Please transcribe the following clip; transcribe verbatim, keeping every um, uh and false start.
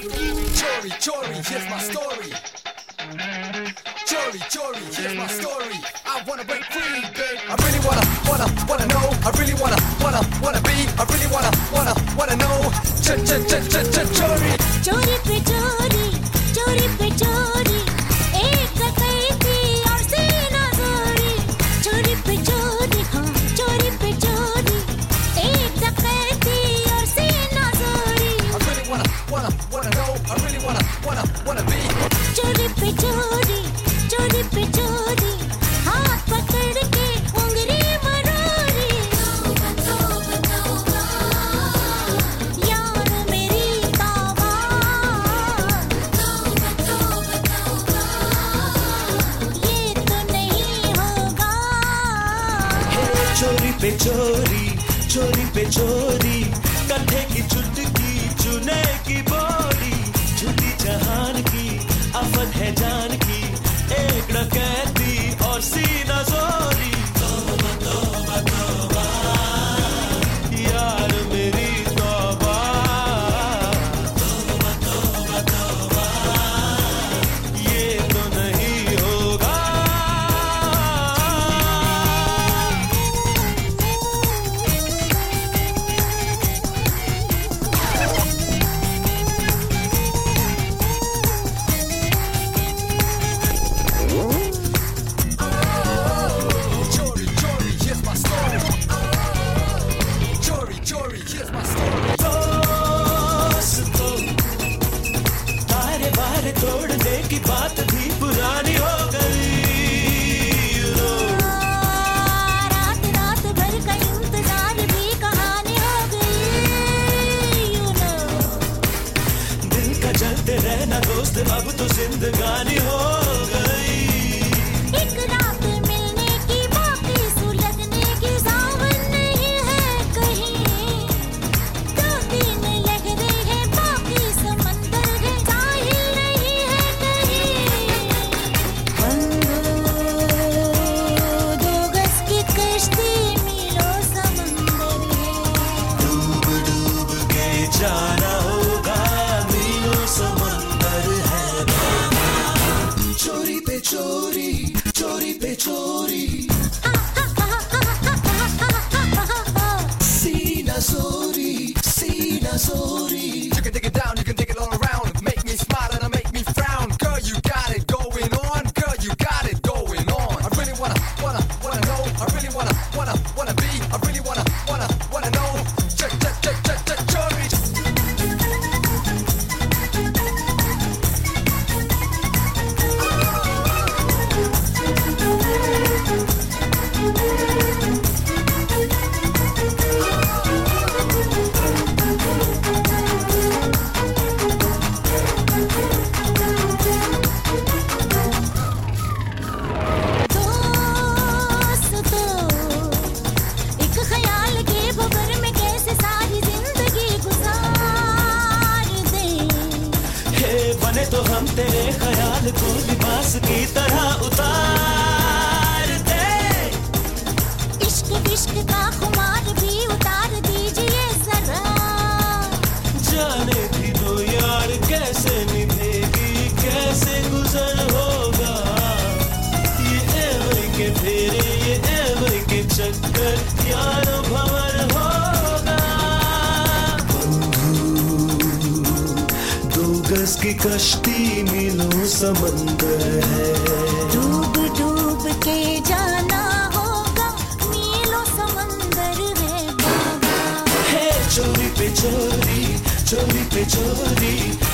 Chori, chori, here's my story. Chori, chori, here's my story. I wanna break free, babe. I really wanna, wanna, wanna know. I really wanna, wanna, wanna be. I really wanna, wanna, wanna know. Ch ch ch ch ch chori. चोरी पे चोरी, चोरी पे चोरी, एक डकैती और सीना चोरी. चोरी पे चोरी, हाँ चोरी पे चोरी, एक डकैती और सीना चोरी. I really wanna, wanna, wanna know. I really wanna, wanna, wanna be. चोरी पे चोरी, चोरी पे चोरी, हाथ पकड़ के उंगली मरोरी. यार मेरी तौबा, ये तो नहीं होगा. चोरी पे चोरी, चोरी पे चोरी, कंधे की चुटकी चुने की बोली, झूठी जहान की आफत है जान की, एक डकैती और सीना जोरी. तौबा तौबा तौबा, यार मेरी तौबा. तौबा तौबा तौबा, ये तो नहीं होगा. Chori, chori, here's my story. Chori, chori, here's my story. दोस्तों, तारे बारे तोड़ने की बात भी पुरानी हो गई. You know, रात रात भर का इंतजार भी कहानी हो गई. You know, दिल का जलते रहना दोस्त अब तो जिंदगानी हो गई. एक रात मिलने की बाकी सुलगने की सावन नहीं है कहीं. दो तीन लहरें हैं बाकी समंदर है, साहिल नहीं है कहीं. दो गज की कश्ती मीलों समंदर है. डूब डूब के जाना होगा, मीलों समंदर है बाबा. चोरी पे चोरी, चोरी पे चोरी, सीना सोरी, सीना sorry. You can dig it down, you can dig it all around. Make me smile and make me frown. Girl, you got it going on. Girl, you got it going on. I really wanna, wanna, wanna know. I really wanna, wanna, wanna be. I really wanna, wanna, wanna know. Ch ch ch ch ch chori. दोस्तों, एक ख्याल के भंवर में कैसे सारी जिंदगी गुजार दें. हे बने तो हम तेरे ख्याल को लिबास की तरह उतार दे. इश्क विश्क का खुमार भी उतार दीजिए जरा. जाने भी दो यार कैसे निभेगी, कैसे गुजर होगा. ये एवं के फेरे, ये एवं के चक्कर, यार भंवर होगा. दो गज की कश्ती मीलों समंदर है. डूब डूब के जाना होगा, मीलों समंदर है बाबा. हे चोरी पे चोरी, चोरी पे चोरी,